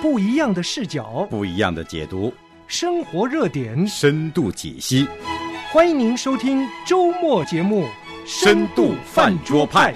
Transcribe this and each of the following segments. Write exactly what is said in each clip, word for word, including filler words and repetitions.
不一样的视角， 不一样的解读， 生活热点， 深度解析。 欢迎您收听周末节目《 深度饭桌派》。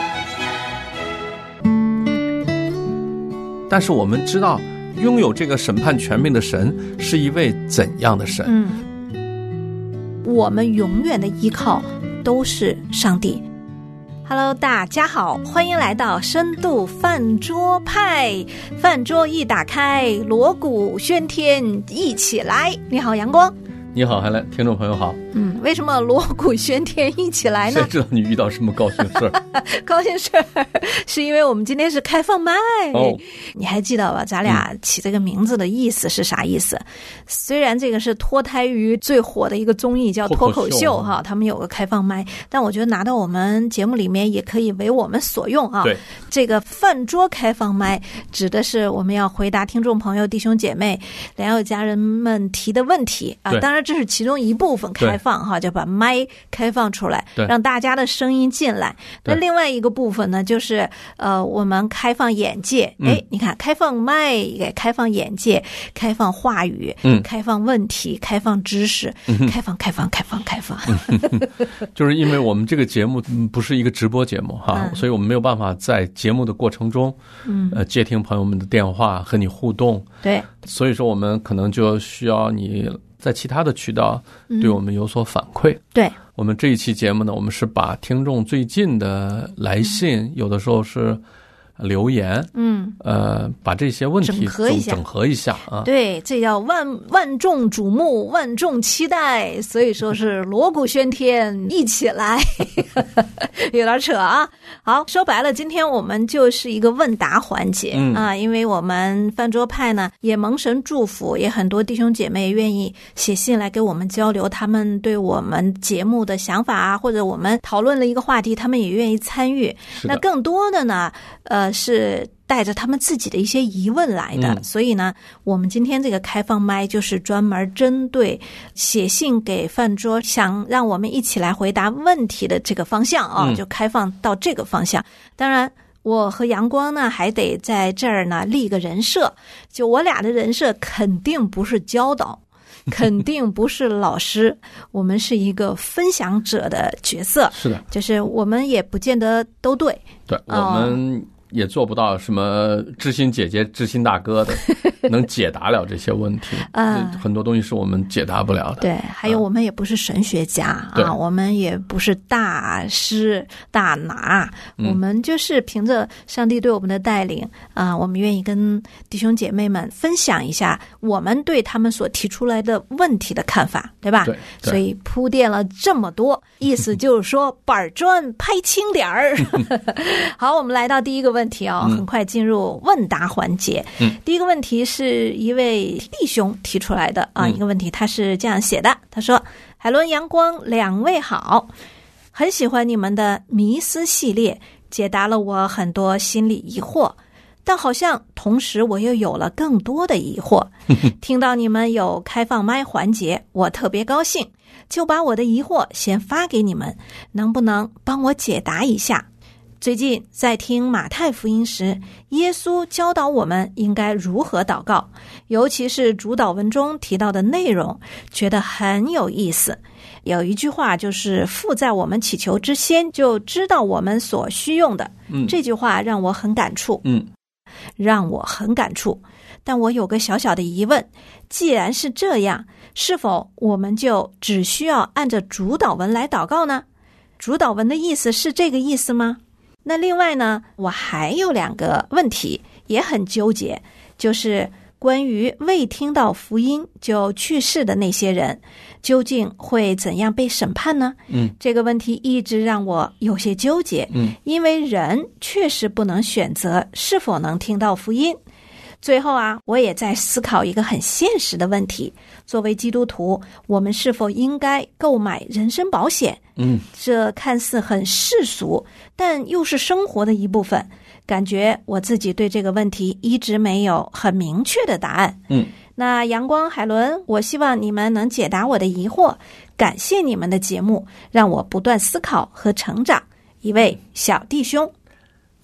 但是我们知道，拥有这个审判权柄的神是一位怎样的神？ 嗯，我们永远的依靠都是上帝。Hello， 大家好，欢迎来到深度饭桌派。饭桌一打开，锣鼓喧天一起来。你好，阳光。 你好，海兰，听众朋友好。 嗯，为什么锣鼓喧天一起来呢？ 谁知道你遇到什么高兴事儿？ 高兴事儿是因为我们今天是开放麦。 哦， 你还记得吧？咱俩起这个名字的意思是啥意思？嗯、虽然这个是脱胎于最火的一个综艺叫脱口秀哈，他们有个开放麦，但我觉得拿到我们节目里面也可以为我们所用啊。 对， 这个饭桌开放麦指的是我们要回答听众朋友、弟兄姐妹、良友家人们提的问题啊。当然这是其中一部分开放哈，就把麦开放出来，让大家的声音进来。那另外一个部分呢，就是呃，我们开放眼界。哎、嗯，你看，开放麦，也开放眼界，开放话语，嗯，开放问题，开放知识，嗯、开放，开放，开放，开放。 就是因为我们这个节目不是一个直播节目哈、嗯，所以我们没有办法在节目的过程中，嗯，呃，接听朋友们的电话和你互动。 对， 所以说我们可能就需要你在其他的渠道对我们有所反馈。嗯、 对， 我们这一期节目呢，我们是把听众最近的来信，嗯、有的时候是留言，嗯，呃，把这些问题整合一下， 整合一下啊。 对，这叫万万众瞩目，万众期待，所以说是锣鼓喧天，一起来，有点扯啊。好，说白了，今天我们就是一个问答环节、嗯、啊，因为我们饭桌派呢也蒙神祝福，也很多弟兄姐妹愿意写信来给我们交流他们对我们节目的想法啊，或者我们讨论了一个话题，他们也愿意参与。那更多的呢，呃。是带着他们自己的一些疑问来的、嗯、所以呢我们今天这个开放麦就是专门针对写信给饭桌想让我们一起来回答问题的这个方向啊、嗯，就开放到这个方向。当然我和阳光呢还得在这儿呢立个人设，就我俩的人设肯定不是教导，肯定不是老师，我们是一个分享者的角色。 是的， 就是我们也不见得都对。 对，我们也做不到什么知心姐姐知心大哥的能解答了这些问题、嗯、很多东西是我们解答不了的。 对，还有我们也不是神学家、嗯、啊，我们也不是大师大拿、嗯、我们就是凭着上帝对我们的带领啊，我们愿意跟弟兄姐妹们分享一下我们对他们所提出来的问题的看法，对吧？ 对，对， 所以铺垫了这么多，意思就是说板砖拍轻点儿。好，我们来到第一个问题问题啊、哦，很快进入问答环节。嗯，第一个问题是一位弟兄提出来的啊，嗯、一个问题他是这样写的，他说：“海伦、阳光两位好，很喜欢你们的迷思系列，解答了我很多心理疑惑，但好像同时我又有了更多的疑惑。听到你们有开放麦环节，我特别高兴，就把我的疑惑先发给你们，能不能帮我解答一下？”最近在听马太福音时，耶稣教导我们应该如何祷告，尤其是主祷文中提到的内容，觉得很有意思。有一句话就是父在我们祈求之先就知道我们所需用的、嗯、这句话让我很感触，嗯，让我很感触。但我有个小小的疑问，既然是这样，是否我们就只需要按着主祷文来祷告呢？主祷文的意思是这个意思吗？那另外呢，我还有两个问题也很纠结，就是关于未听到福音就去世的那些人，究竟会怎样被审判呢？嗯，这个问题一直让我有些纠结。嗯，因为人确实不能选择是否能听到福音。最后啊，我也在思考一个很现实的问题，作为基督徒，我们是否应该购买人身保险？嗯，这看似很世俗，但又是生活的一部分。感觉我自己对这个问题一直没有很明确的答案。嗯，那阳光、海伦，我希望你们能解答我的疑惑，感谢你们的节目，让我不断思考和成长。一位小弟兄。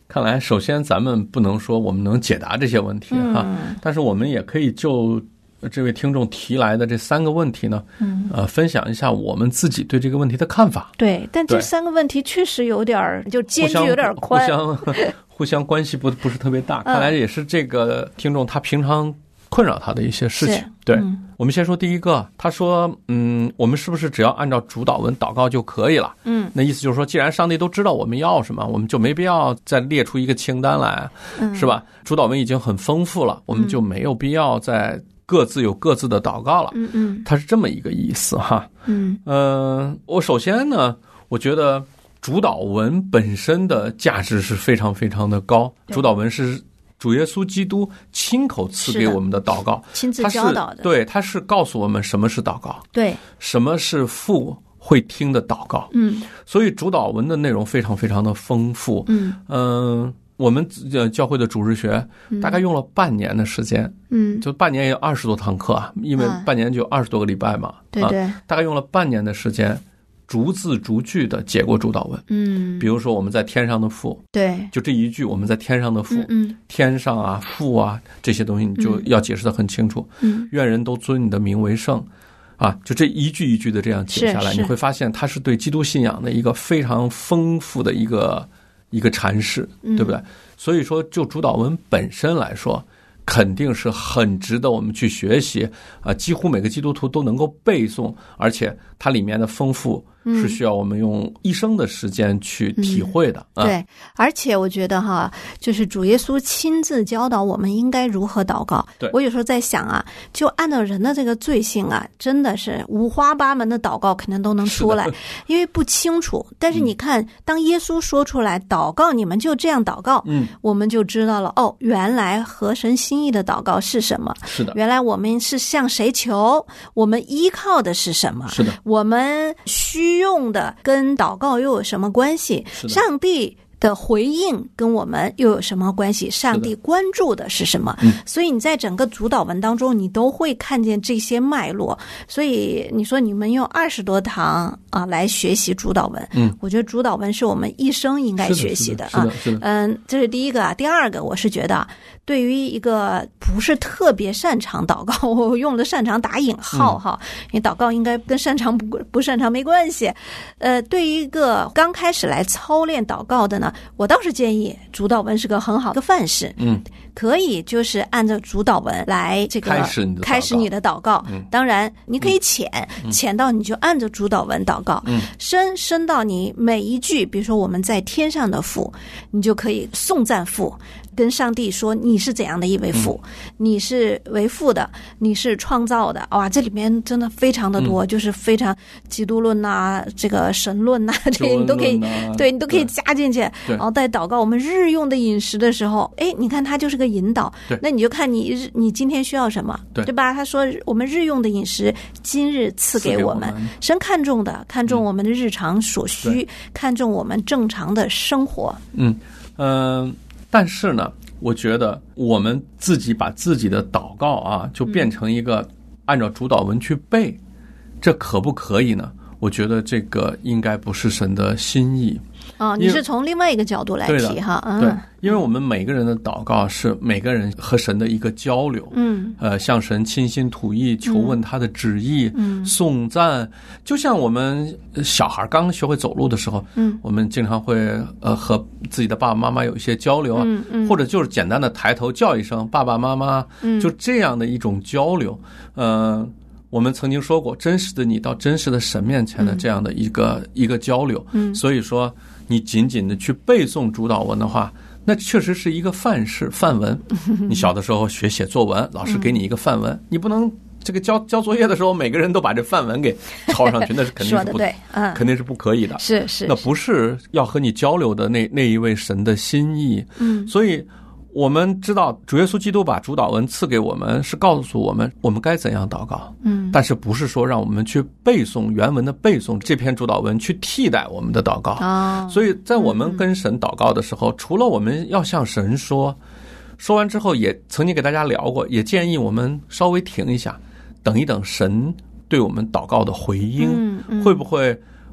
看来首先咱们不能说我们能解答这些问题哈，嗯、但是我们也可以就这位听众提来的这三个问题呢，嗯，呃，分享一下我们自己对这个问题的看法。 对，但这三个问题确实有点就间距有点宽， 互相互相, 互相关系不不是特别大。看来也是这个听众他平常困扰他的一些事情。对、嗯，我们先说第一个，他说，嗯，我们是不是只要按照主祷文祷告就可以了？嗯，那意思就是说，既然上帝都知道我们要什么，我们就没必要再列出一个清单来，嗯、是吧？主祷文已经很丰富了，我们就没有必要再各自有各自的祷告了。嗯嗯，它是这么一个意思哈。嗯嗯、呃，我首先呢，我觉得主祷文本身的价值是非常非常的高。主祷文是主耶稣基督亲口赐给我们的祷告， 亲自教导的。 对，他是告诉我们什么是祷告， 对， 什么是父会听的祷告。嗯，所以主祷文的内容非常非常的丰富。嗯嗯、呃，我们教会的主日学大概用了半年的时间。嗯，就半年也有二十多堂课啊，因为半年就有二十多个礼拜嘛。 对对、啊， 大概用了半年的时间。逐字逐句的解过主祷文，嗯，比如说我们在天上的父， 对， 就这一句我们在天上的父， 嗯，嗯天上啊父啊这些东西你就要解释得很清楚，嗯，愿人都尊你的名为圣，啊，就这一句一句的这样解下来，你会发现它是对基督信仰的一个非常丰富的一个一个阐释，对不对？嗯、所以说，就主祷文本身来说。肯定是很值得我们去学习啊！几乎每个基督徒都能够背诵，而且它里面的丰富是需要我们用一生的时间去体会的。 嗯、对，而且我觉得哈，就是主耶稣亲自教导我们应该如何祷告。 对， 我有时候在想啊，就按照人的这个罪性啊，真的是五花八门的祷告肯定都能出来，因为不清楚。但是你看，嗯、当耶稣说出来祷告，你们就这样祷告，嗯，我们就知道了哦，原来合神心意的祷告是什么？ 是的， 原来我们是向谁求？我们依靠的是什么？ 是的， 我们需用的跟祷告又有什么关系？上帝的回应跟我们又有什么关系？上帝关注的是什么？ 嗯、 所以你在整个主祷文当中，你都会看见这些脉络。所以你说你们用二十多堂啊来学习主祷文，嗯，我觉得主祷文是我们一生应该学习的啊。嗯，这是第一个啊。第二个，我是觉得对于一个不是特别擅长祷告，我用的擅长打引号哈，嗯、因为祷告应该跟擅长不不擅长没关系。呃，对于一个刚开始来操练祷告的呢。我倒是建议主祷文是个很好的范式，嗯，可以就是按照主祷文来这个开始你的开始你的祷告。嗯、当然，你可以浅、嗯、浅到你就按照主祷文祷告，嗯、深深到你每一句，比如说我们在天上的父，你就可以颂赞父。跟上帝说你是怎样的一位父、嗯、你是为父的，你是创造的，哇，这里面真的非常的多、嗯、就是非常基督论呐、啊、这个神论呐、啊、这些你都可以，对，你都可以加进去。然后在祷告我们日用的饮食的时候，哎，你看它就是个引导，那你就看你你今天需要什么， 对, 对吧？他说我们日用的饮食今日赐给我们，神看重的看重我们的日常所需、嗯、看重我们正常的生活。 嗯嗯、呃但是呢，我觉得我们自己把自己的祷告啊，就变成一个按照主祷文去背，嗯、这可不可以呢？我觉得这个应该不是神的心意。 哦，你是从另外一个角度来提哈，嗯， 对，因为我们每个人的祷告是每个人和神的一个交流，嗯，呃，向神倾心吐意，求问他的旨意，嗯，颂赞，就像我们小孩刚学会走路的时候，嗯，我们经常会呃和自己的爸爸妈妈有一些交流啊，嗯嗯，或者就是简单的抬头叫一声爸爸妈妈，嗯，就这样的一种交流，呃。我们曾经说过，真实的你到真实的神面前的这样的一个、嗯、一个交流，嗯，所以说你仅仅的去背诵主祷文的话，那确实是一个范式范文。你小的时候学写作文，老师给你一个范文，嗯、你不能这个交交作业的时候，每个人都把这范文给抄上去，那是肯定是不， 对，嗯， 肯定是不可以的。 是是， 那不是要和你交流的那那一位神的心意。嗯，所以。我们知道主耶稣基督把主祷文赐给我们，是告诉我们我们该怎样祷告，嗯，但是不是说让我们去背诵原文的背诵这篇主祷文去替代我们的祷告啊。所以在我们跟神祷告的时候，嗯、除了我们要向神说，说完之后也曾经给大家聊过，也建议我们稍微停一下，等一等神对我们祷告的回应，嗯嗯、会不会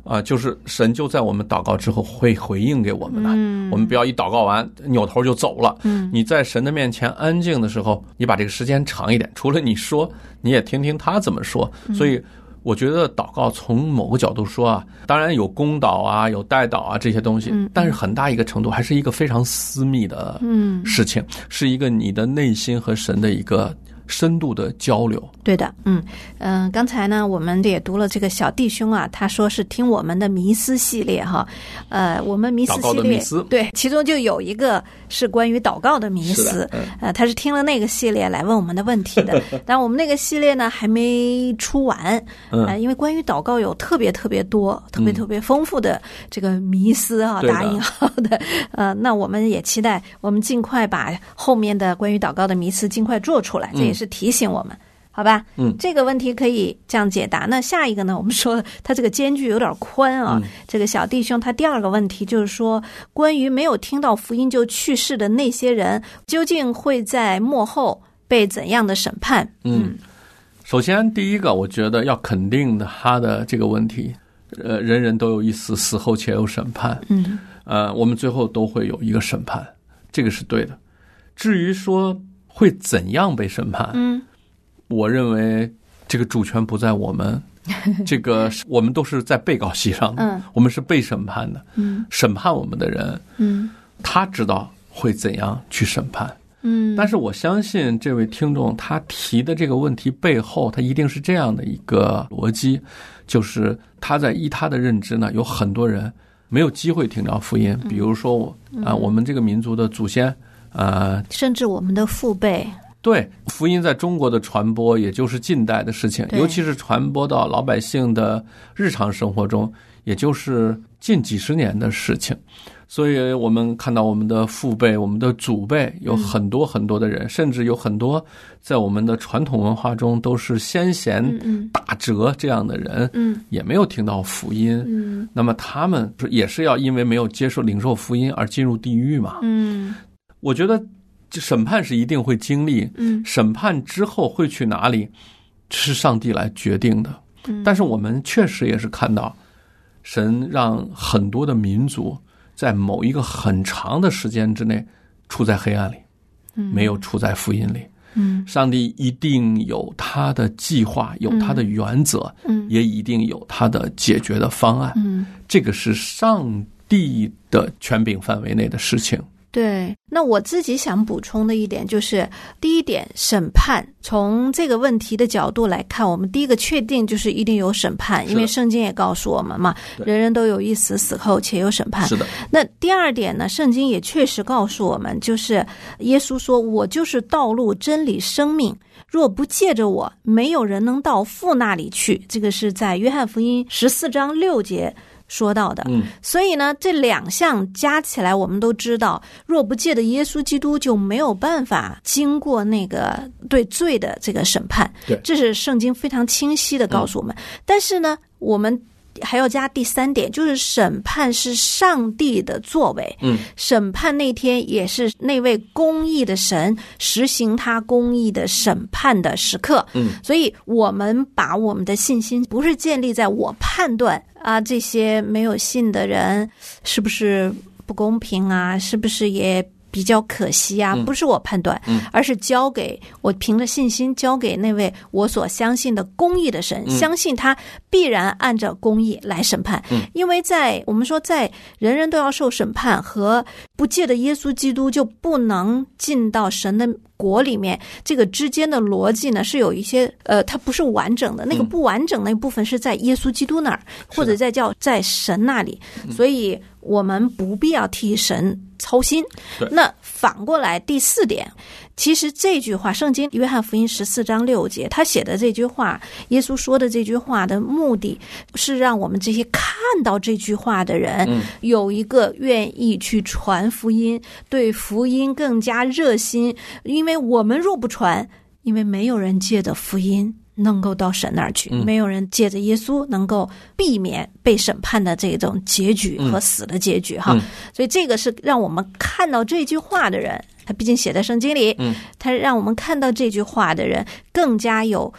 啊，就是神就在我们祷告之后会回应给我们的。嗯，我们不要一祷告完扭头就走了。嗯，你在神的面前安静的时候，你把这个时间长一点，除了你说，你也听听他怎么说。所以我觉得祷告从某个角度说啊，当然有公祷啊，有代祷啊这些东西，嗯，但是很大一个程度还是一个非常私密的事情，嗯，是一个你的内心和神的一个深度的交流。 对的，嗯嗯、呃，刚才呢，我们也读了这个小弟兄啊，他说是听我们的迷思系列哈，呃，我们迷思系列，对，其中就有一个是关于祷告的迷思，嗯、呃，他是听了那个系列来问我们的问题的，但我们那个系列呢还没出完，呃，因为关于祷告有特别特别多、特别特别丰富的这个迷思啊， 嗯、 打引号的，呃，那我们也期待我们尽快把后面的关于祷告的迷思尽快做出来，这也是提醒我们。好吧，嗯，这个问题可以这样解答。那下一个呢？我们说他这个间距有点宽啊。嗯、这个小弟兄他第二个问题就是说，关于没有听到福音就去世的那些人，究竟会在末后被怎样的审判？ 嗯，首先第一个，我觉得要肯定的他的这个问题，呃，人人都有一死，死后且有审判。嗯，呃，我们最后都会有一个审判，这个是对的。至于说会怎样被审判，嗯。我认为这个主权不在我们，这个我们都是在被告席上的，嗯，我们是被审判的，嗯，审判我们的人，嗯，他知道会怎样去审判，嗯，但是我相信这位听众他提的这个问题背后，他一定是这样的一个逻辑，就是他在依他的认知呢，有很多人没有机会听到福音，比如说啊，我们这个民族的祖先啊， 甚至我们的父辈。 对，福音在中国的传播也就是近代的事情，尤其是传播到老百姓的日常生活中，也就是近几十年的事情。所以我们看到我们的父辈、我们的祖辈有很多很多的人，嗯、甚至有很多在我们的传统文化中都是先贤大哲这样的人，嗯，也没有听到福音。嗯，那么他们也是要因为没有接受领受福音而进入地狱嘛？嗯，我觉得。审判是一定会经历，嗯，审判之后会去哪里，是上帝来决定的。嗯，但是我们确实也是看到，神让很多的民族在某一个很长的时间之内处在黑暗里，嗯，没有处在福音里。嗯，上帝一定有他的计划，有他的原则，嗯，也一定有他的解决的方案。嗯，这个是上帝的权柄范围内的事情。 对，那我自己想补充的一点就是，第一点，审判从这个问题的角度来看，我们第一个确定就是一定有审判，因为圣经也告诉我们嘛，人人都有一死，死后且有审判。 是的。 那第二点呢，圣经也确实告诉我们，就是耶稣说：“我就是道路、真理、生命，若不借着我，没有人能到父那里去。”这个是在约翰福音十四章六节。说到的，嗯，所以呢，这两项加起来，我们都知道，若不借着耶稣基督，就没有办法经过那个对罪的这个审判。 对， 这是圣经非常清晰的告诉我们。嗯、但是呢，我们还要加第三点，就是审判是上帝的作为。嗯，审判那天也是那位公义的神实行他公义的审判的时刻。嗯，所以我们把我们的信心不是建立在我判断啊，这些没有信的人是不是不公平啊？是不是也比较可惜啊？不是我判断，嗯、而是交给我凭着信心交给那位我所相信的公义的神，嗯、相信他必然按照公义来审判。嗯、因为在我们说，在人人都要受审判和不借着耶稣基督就不能进到神的国里面，这个之间的逻辑呢是有一些呃，它不是完整的。那个不完整那部分是在耶稣基督那儿，嗯、或者在叫在神那里，所以我们不必要替神操心。那反过来第四点，其实这句话，圣经约翰福音十四章六节，他写的这句话，耶稣说的这句话的目的是让我们这些看到这句话的人，嗯、有一个愿意去传福音，对福音更加热心。因为我们若不传，因为没有人借着福音能够到神那儿去，嗯、没有人借着耶稣能够避免被审判的这种结局和死的结局，哈、嗯。所以这个是让我们看到这句话的人，他毕竟写在圣经里，嗯，他让我们看到这句话的人更加有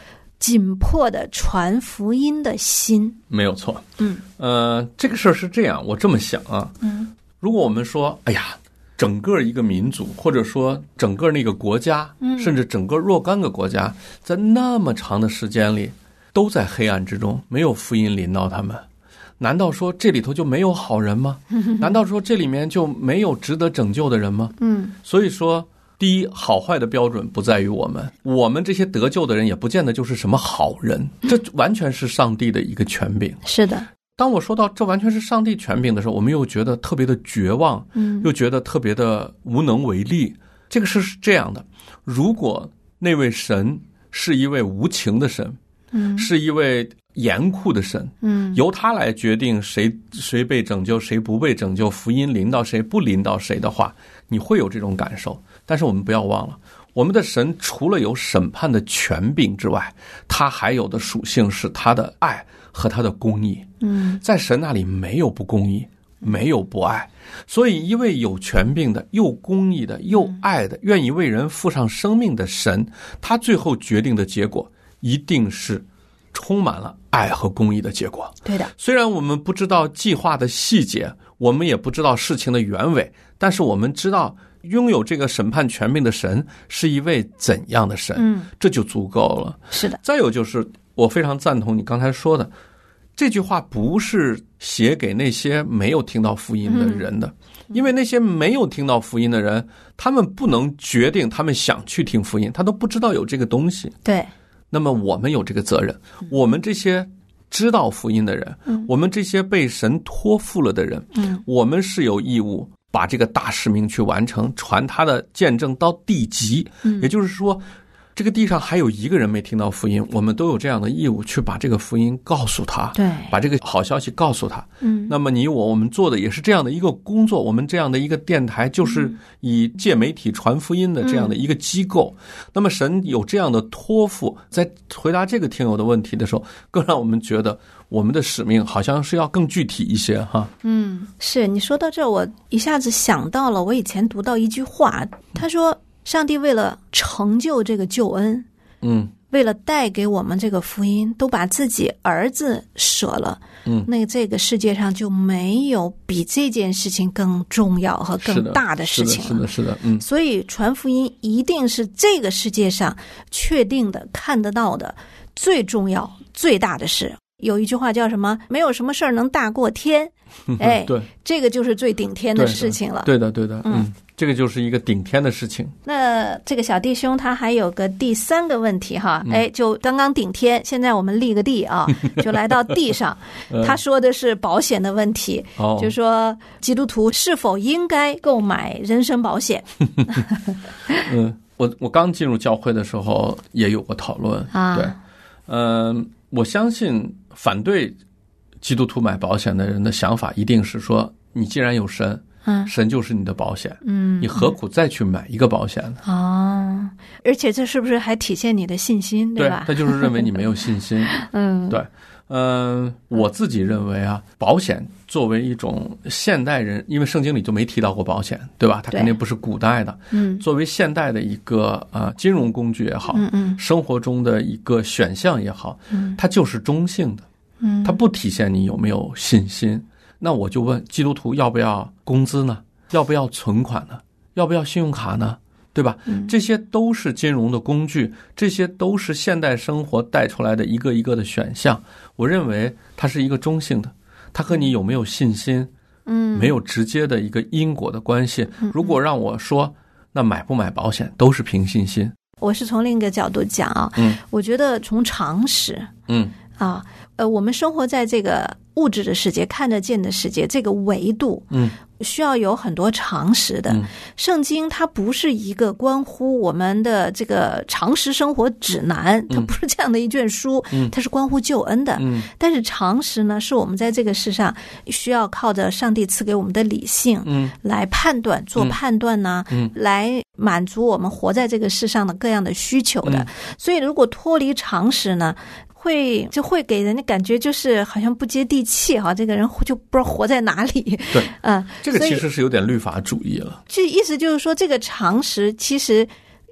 紧迫的传福音的心。 没有错。 嗯， 呃，这个事儿是这样，我这么想啊， 嗯， 如果我们说，哎呀，整个一个民族，或者说整个那个国家，嗯，甚至整个若干个国家，在那么长的时间里，都在黑暗之中，没有福音临到他们，难道说这里头就没有好人吗？难道说这里面就没有值得拯救的人吗？嗯，所以说，第一，好坏的标准不在于我们，我们这些得救的人也不见得就是什么好人，这完全是上帝的一个权柄。 是的。 当我说到这完全是上帝权柄的时候，我们又觉得特别的绝望，嗯，又觉得特别的无能为力。这个事是这样的，如果那位神是一位无情的神，嗯，是一位严酷的神，嗯，由他来决定谁谁被拯救，谁不被拯救，福音临到谁不临到谁的话，你会有这种感受。但是我们不要忘了，我们的神除了有审判的权柄之外，他还有的属性是他的爱和他的公义。嗯，在神那里没有不公义，没有不爱。所以一位有权柄的、又公义的、又爱的、愿意为人付上生命的神，他最后决定的结果一定是充满了爱和公义的结果。 对的。 虽然我们不知道计划的细节，我们也不知道事情的原委，但是我们知道拥有这个审判权柄的神是一位怎样的神，嗯，这就足够了。 是的。 再有就是我非常赞同你刚才说的，这句话不是写给那些没有听到福音的人的，嗯，因为那些没有听到福音的人，他们不能决定他们想去听福音，他都不知道有这个东西。 对。 那么我们有这个责任，我们这些知道福音的人，嗯，我们这些被神托付了的人，嗯，我们是有义务把这个大使命去完成，传他的见证到地极。嗯，也就是说，这个地上还有一个人没听到福音，我们都有这样的义务去把这个福音告诉他， 对， 把这个好消息告诉他。嗯，那么你我我们做的也是这样的一个工作，我们这样的一个电台就是以借媒体传福音的这样的一个机构。嗯，那么神有这样的托付，在回答这个听友的问题的时候，更让我们觉得我们的使命好像是要更具体一些哈。 嗯，是你说到这，我一下子想到了我以前读到一句话，他说上帝为了成就这个救恩，嗯，为了带给我们这个福音，都把自己儿子舍了，嗯，那这个世界上就没有比这件事情更重要和更大的事情了。 是的，是的，是的，嗯。 所以传福音一定是这个世界上确定的、看得到的最重要、最大的事。有一句话叫什么？没有什么事儿能大过天。哎，对，这个就是最顶天的事情了。 对的，对的，对的，嗯。这个就是一个顶天的事情。 那这个小弟兄他还有个第三个问题哈，嗯，哎，就刚刚顶天，现在我们立个地啊，就来到地上。他说的是保险的问题，哦，就说基督徒是否应该购买人身保险？ 嗯，我我刚进入教会的时候也有过讨论啊。对，嗯，呃，我相信反对基督徒买保险的人的想法一定是说，你既然有神。嗯，神就是你的保险，嗯，你何苦再去买一个保险呢？ 哦，而且这是不是还体现你的信心，对吧？ 对，他就是认为你没有信心。嗯，对，嗯、呃，我自己认为啊，保险作为一种现代人，因为圣经里就没提到过保险，对吧？它肯定不是古代的。嗯，作为现代的一个呃金融工具也好，嗯嗯，生活中的一个选项也好，嗯，它就是中性的，嗯，它不体现你有没有信心。那我就问，基督徒要不要工资呢？要不要存款呢？要不要信用卡呢？对吧？嗯，这些都是金融的工具，这些都是现代生活带出来的一个一个的选项。我认为它是一个中性的，它和你有没有信心，嗯，没有直接的一个因果的关系。如果让我说，那买不买保险都是凭信心。 我是从另一个角度讲啊，嗯，我觉得从常识，嗯啊，呃，我们生活在这个物质的世界，看得见的世界，这个维度，嗯，需要有很多常识的。嗯，圣经它不是一个关乎我们的这个常识生活指南，它不是这样的一卷书，嗯，它是关乎救恩的。嗯，但是常识呢，是我们在这个世上需要靠着上帝赐给我们的理性，嗯，来判断、做判断呢，嗯，来满足我们活在这个世上的各样的需求的。嗯，所以，如果脱离常识呢？会就会给人的感觉就是好像不接地气哈，这个人就不知道活在哪里。 对，啊、呃，这个其实是有点律法主义了。 这意思就是说，这个常识其实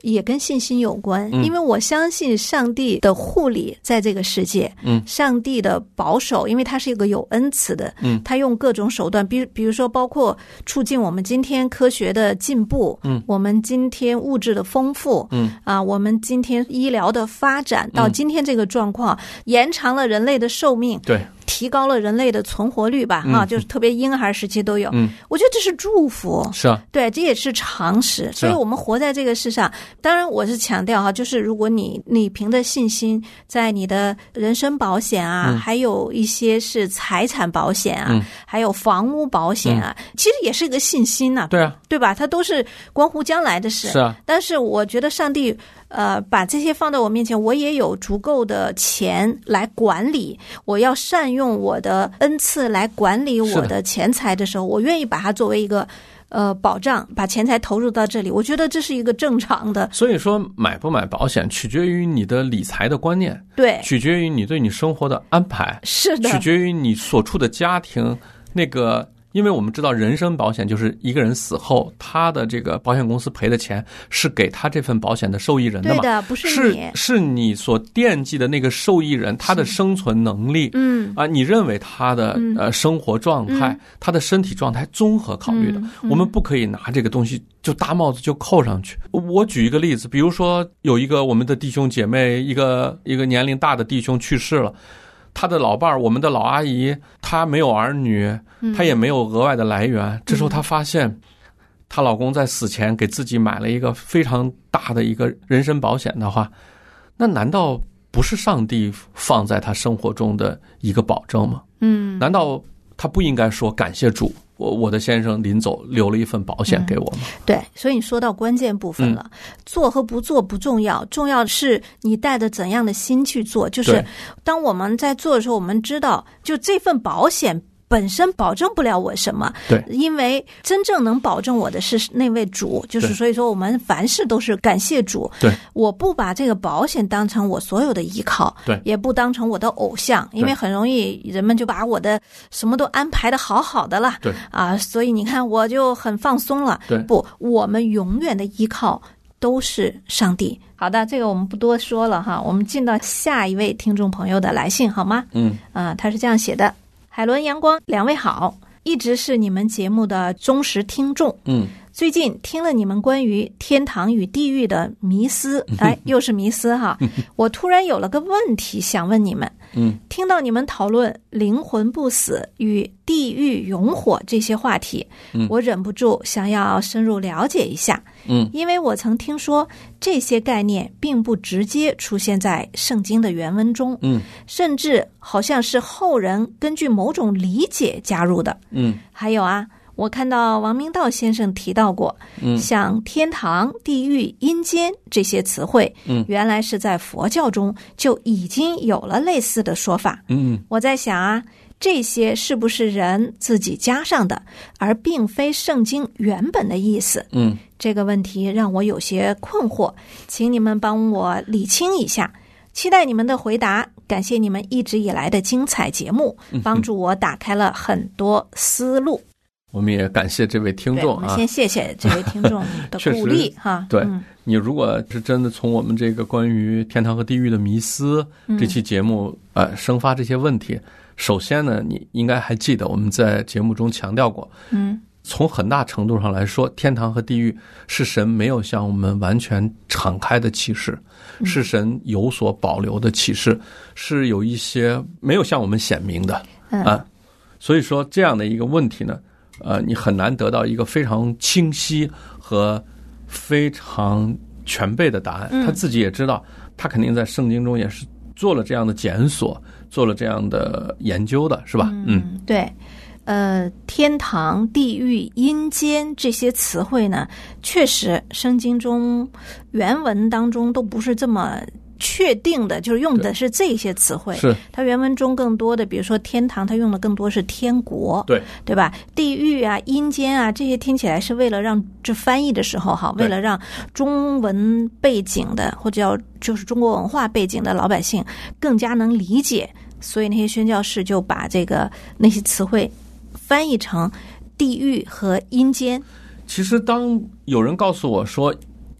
也跟信心有关，嗯、因为我相信上帝的护理在这个世界，嗯，上帝的保守，因为他是一个有恩慈的，嗯，他用各种手段，比比如说包括促进我们今天科学的进步，嗯，我们今天物质的丰富，嗯啊，我们今天医疗的发展到今天这个状况，嗯、延长了人类的寿命， 对。 提高了人类的存活率吧，嗯、啊，就是特别婴孩时期都有。嗯，我觉得这是祝福， 是啊， 对，这也是常识。所以我们活在这个世上，当然我是强调哈，就是如果你你凭着信心，在你的人身保险啊，嗯、还有一些是财产保险啊，嗯、还有房屋保险啊，嗯、其实也是一个信心呐，啊， 对啊， 对吧？它都是关乎将来的事。 是啊， 但是我觉得上帝。呃，把这些放到我面前，我也有足够的钱来管理，我要善用我的恩赐来管理我的钱财的时候，我愿意把它作为一个呃保障，把钱财投入到这里，我觉得这是一个正常的。 所以说买不买保险取决于你的理财的观念， 对， 取决于你对你生活的安排， 是的， 取决于你所处的家庭那个。因为我们知道人身保险就是一个人死后他的这个保险公司赔的钱是给他这份保险的受益人的嘛， 对的，不是你， 是是你所惦记的那个受益人他的生存能力，嗯啊，你认为他的呃生活状态，嗯、他的身体状态综合考虑的，嗯嗯、我们不可以拿这个东西就大帽子就扣上去。我举一个例子，比如说有一个我们的弟兄姐妹，一个一个年龄大的弟兄去世了。他的老伴儿，我们的老阿姨，她没有儿女，她也没有额外的来源。嗯、这时候她发现，她老公在死前给自己买了一个非常大的一个人身保险的话，那难道不是上帝放在她生活中的一个保证吗？嗯，难道她不应该说感谢主？我我的先生临走留了一份保险给我吗？ 嗯、对，所以你说到关键部分了，嗯、做和不做不重要，重要的是你带着怎样的心去做。就是当我们在做的时候，我们知道，就这份保险本身保证不了我什么， 对， 因为真正能保证我的是那位主，就是所以说我们凡事都是感谢主。 对， 我不把这个保险当成我所有的依靠， 对， 也不当成我的偶像，因为很容易人们就把我的什么都安排的好好的了， 对啊，所以你看我就很放松了。 对， 不，我们永远的依靠都是上帝。好的，这个我们不多说了哈，我们进到下一位听众朋友的来信好吗？嗯，啊，他是这样写的。海伦、阳光，两位好，一直是你们节目的忠实听众。嗯，最近听了你们关于天堂与地狱的迷思，哎，又是迷思哈。我突然有了个问题想问你们。嗯，听到你们讨论灵魂不死与地狱永火这些话题，嗯，我忍不住想要深入了解一下。嗯，因为我曾听说这些概念并不直接出现在圣经的原文中，嗯，甚至好像是后人根据某种理解加入的。嗯，还有啊，我看到王明道先生提到过，嗯，像天堂、地狱、阴间这些词汇，嗯，原来是在佛教中就已经有了类似的说法。嗯，我在想啊，这些是不是人自己加上的，而并非圣经原本的意思？嗯，这个问题让我有些困惑，请你们帮我理清一下。期待你们的回答，感谢你们一直以来的精彩节目，帮助我打开了很多思路。 我们也感谢这位听众啊， 我们先谢谢这位听众的鼓励哈。 对、嗯、你如果是真的从我们这个关于天堂和地狱的迷思、嗯、这期节目呃生发这些问题，首先呢，你应该还记得我们在节目中强调过，嗯，从很大程度上来说，天堂和地狱是神没有向我们完全敞开的启示，嗯、是神有所保留的启示，是有一些没有向我们显明的、嗯、啊。所以说这样的一个问题呢，呃，你很难得到一个非常清晰和非常全备的答案。嗯、他自己也知道，他肯定在圣经中也是做了这样的检索，做了这样的研究的，是吧？嗯， 嗯对。呃，天堂、地狱、阴间这些词汇呢，确实圣经中原文当中都不是这么确定的，就是用的是这些词汇。 是它原文中更多的，比如说天堂，它用的更多是天国， 对对吧？地狱啊、阴间啊，这些听起来是为了让这翻译的时候哈，为了让中文背景的或者叫就是中国文化背景的老百姓更加能理解，所以那些宣教士就把这个那些词汇翻译成地狱和阴间。 其实当有人告诉我说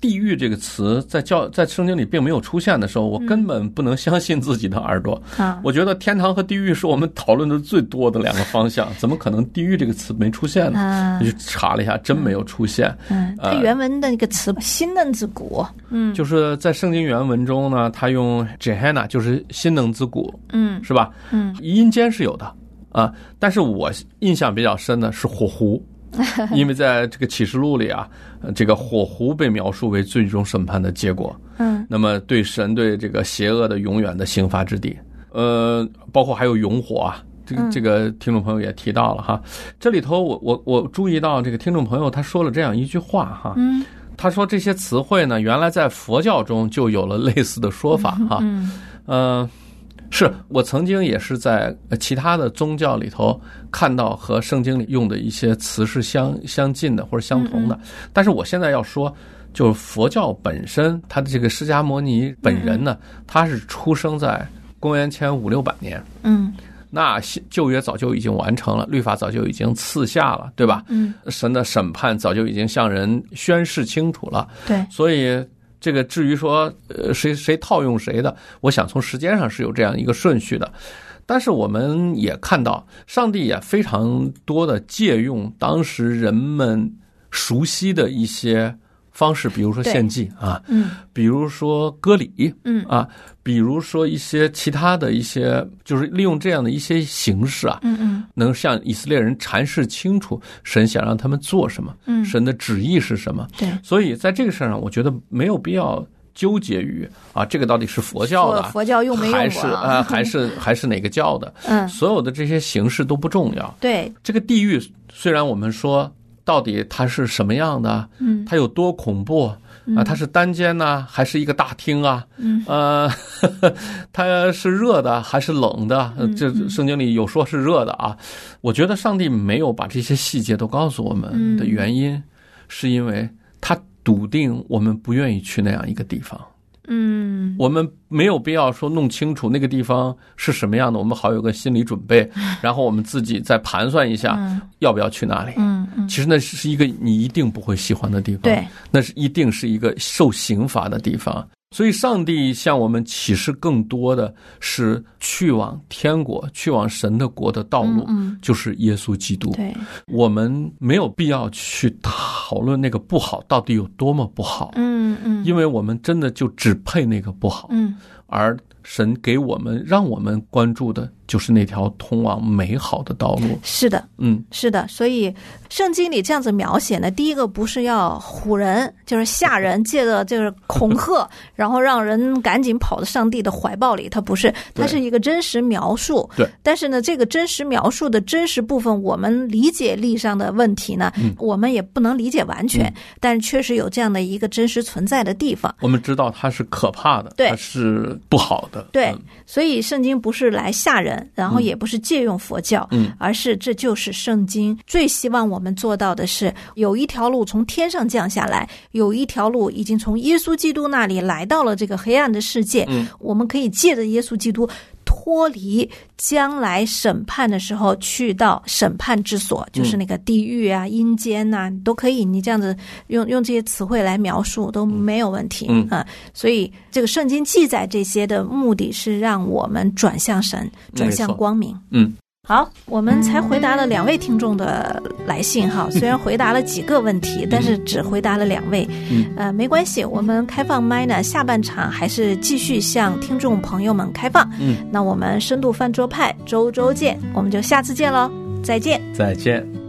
地狱这个词在教在圣经里并没有出现的时候，我根本不能相信自己的耳朵。嗯、我觉得天堂和地狱是我们讨论的最多的两个方向，怎么可能地狱这个词没出现呢？嗯、我就查了一下，真没有出现。 嗯，它原文的那个词“新嫩之谷”，嗯， 就是在圣经原文中呢，它用 Gehenna 就是新嫩之谷，嗯，是吧？嗯，阴间是有的啊，但是我印象比较深的是火湖。因为在这个启示录里啊，这个火湖被描述为最终审判的结果。嗯，那么对神对这个邪恶的永远的刑罚之地，呃，包括还有永火啊，这个这个听众朋友也提到了哈。这里头我我我注意到这个听众朋友他说了这样一句话哈，嗯，他说这些词汇呢，原来在佛教中就有了类似的说法哈，嗯，呃。是我曾经也是在其他的宗教里头看到和圣经里用的一些词是相相近的或者相同的，但是我现在要说，就是佛教本身，他的这个释迦牟尼本人呢，他是出生在公元前五六百年，嗯，那旧约早就已经完成了，律法早就已经赐下了，对吧？嗯，神的审判早就已经向人宣示清楚了， 对， 所以。这个至于说，呃，谁谁套用谁的，我想从时间上是有这样一个顺序的。但是我们也看到，上帝也非常多的借用当时人们熟悉的一些方式，比如说献祭啊，嗯，比如说割礼，嗯啊，比如说一些其他的一些，就是利用这样的一些形式啊，嗯嗯，能向以色列人阐释清楚神想让他们做什么，嗯，神的旨意是什么，对，所以在这个事上，我觉得没有必要纠结于啊，这个到底是佛教的， 佛教用没用过， 还是啊、呃，还是还是哪个教的，嗯，所有的这些形式都不重要， 对，这个地狱虽然我们说。到底它是什么样的？嗯，它有多恐怖啊？它是单间呢，还是一个大厅啊？嗯，呃，呵呵它是热的还是冷的？这圣经里有说是热的啊。我觉得上帝没有把这些细节都告诉我们的原因，是因为他笃定我们不愿意去那样一个地方。嗯，我们没有必要说弄清楚那个地方是什么样的，我们好有个心理准备，然后我们自己再盘算一下要不要去哪里。嗯嗯，其实那是一个你一定不会喜欢的地方，对，那是一定是一个受刑罚的地方。所以上帝向我们启示更多的是去往天国，去往神的国的道路，嗯嗯，就是耶稣基督。对，我们没有必要去讨论那个不好到底有多么不好，嗯嗯，因为我们真的就只配那个不好，嗯，而神给我们让我们关注的就是那条通往美好的道路。 是的，嗯，是的。所以圣经里这样子描写呢，第一个不是要唬人，就是吓人，借着就是恐吓，然后让人赶紧跑到上帝的怀抱里，它不是，它是一个真实描述。对。但是呢，这个真实描述的真实部分，我们理解力上的问题呢，嗯、我们也不能理解完全，嗯、但是确实有这样的一个真实存在的地方。 我们知道它是可怕的，对，它是不好的。 对，嗯、所以圣经不是来吓人，然后也不是借用佛教，嗯，而是这就是圣经最希望我们做到的是，有一条路从天上降下来，有一条路已经从耶稣基督那里来到了这个黑暗的世界，嗯，我们可以借着耶稣基督脱离将来审判的时候去到审判之所，就是那个地狱啊、阴间啊，都可以，你这样子用用这些词汇来描述都没有问题，嗯啊。所以这个圣经记载这些的目的是让我们转向神，转向光明。嗯。好，我们才回答了两位听众的来信哈，虽然回答了几个问题，但是只回答了两位，呃，没关系，我们开放麦呢，下半场还是继续向听众朋友们开放。嗯，那我们深度饭桌派周周见，我们就下次见喽，再见， 再见。